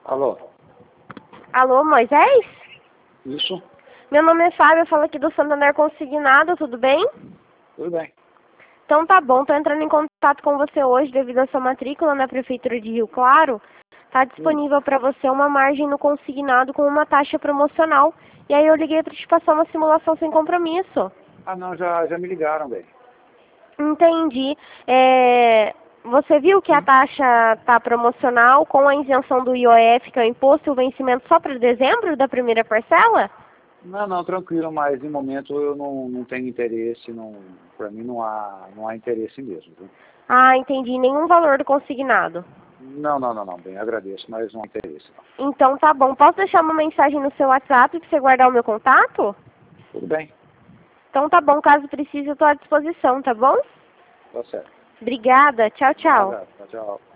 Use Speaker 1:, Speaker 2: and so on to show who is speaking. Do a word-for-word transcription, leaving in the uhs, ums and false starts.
Speaker 1: Alô?
Speaker 2: Alô, Moisés?
Speaker 1: Isso?
Speaker 2: Meu nome é Fábio, eu falo aqui do Santander Consignado, tudo bem?
Speaker 1: Tudo bem.
Speaker 2: Então tá bom, tô entrando em contato com você hoje devido à sua matrícula na Prefeitura de Rio Claro. Tá disponível para você uma margem no consignado com uma taxa promocional. E aí eu liguei para te passar uma simulação sem compromisso.
Speaker 1: Ah, não, já, já me ligaram, bem.
Speaker 2: Entendi. É, você viu que a taxa tá promocional com a isenção do I O F, que é o imposto, e o vencimento só para dezembro da primeira parcela?
Speaker 1: Não, não, tranquilo, mas no momento eu não, não tenho interesse, não, pra mim não há, não há interesse mesmo. Viu?
Speaker 2: Ah, entendi. Nenhum valor do consignado.
Speaker 1: Não, não, não, não, bem, agradeço, mas não há interesse. Não.
Speaker 2: Então tá bom. Posso deixar uma mensagem no seu WhatsApp para você guardar o meu contato?
Speaker 1: Tudo bem,
Speaker 2: Então tá bom. Caso precise, eu estou à disposição, tá bom?
Speaker 1: tá certo.
Speaker 2: Obrigada. Tchau, tchau.
Speaker 1: Nada, tchau, tchau.